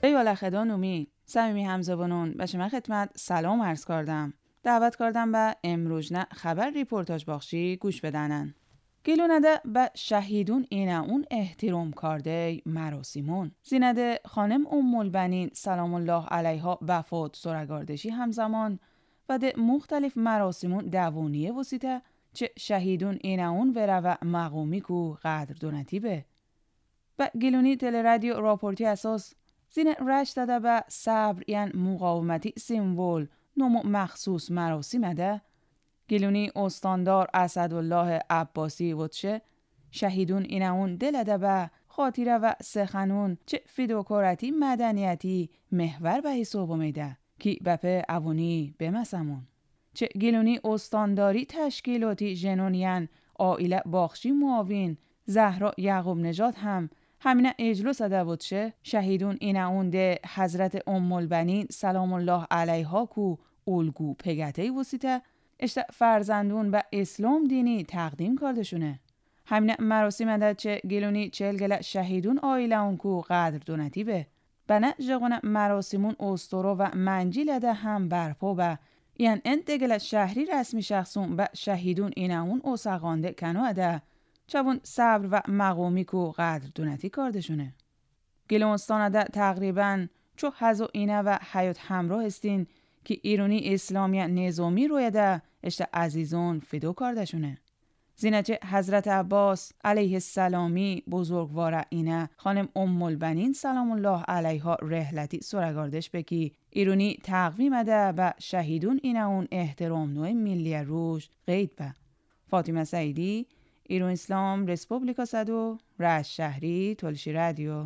ایواله خدانومی صمیمی همزبانون بچه من خدمت سلام عرض کردم. دعوت کردم به امروزنه خبر ریپورتاج باخشی گوش بدنن. گلونده به شهیدون اینه اون احترام کرده مراسمون. زینده خانم البنین سلام الله علیها وفات سرگاردشی همزمان و ده مختلف مراسمون دوونیه وسیته چه شهیدون اینه اون وره و مقومی کو قدر دونتی به. و گلونی تل رادیو راپورتی اساس زین رش داده به صبر یعن مقاومتی سیمبول نمو مخصوص مراسم ده. گلونی استاندار اسدالله عباسی وچه شهیدون اینه اون دل ده به خاطره و سخنون چه فیدوکارتی مدنیتی محور به حساب میده کی بپه اوونی بمسمون. چه گلونی استانداری تشکیلاتی جنونیان آیله باخشی معاون زهرا یعقوب نژاد هم همینه اجلس ده وچه شهیدون اینه اون ده حضرت البنین سلام الله علیها کو الگو پگته وسیته اشته فرزندون به اسلام دینی تقدیم کردشونه. همین مراسم ده چه گلونی چل گله شهیدون آیله اون کو قدر دونتی به. بنا جغونه مراسمون استورو و منجیل ده هم برپا به یعن انت گله شهری رسمی شخصون به شهیدون اینه اون اوساقانده کنو ده چون صبر و مقامی کو قدر دونتی کردشونه. گلونستان ده تقریباً چو حزو اینه و حیات همراه استین که ایرانی اسلامی نظامی روی ده اشته عزیزون فدو کردشونه. زینچه حضرت عباس علیه السلامی بزرگوار اینه خانم البنین سلام الله علیها رحلتی سرگاردش بکی ایرانی تقویم ده به شهیدون اینه اون احترام نوع ملی روش قید به. فاطمه سعیدی ایران اسلام رسپوبلیکا صدو رشت شهری تلشی رادیو.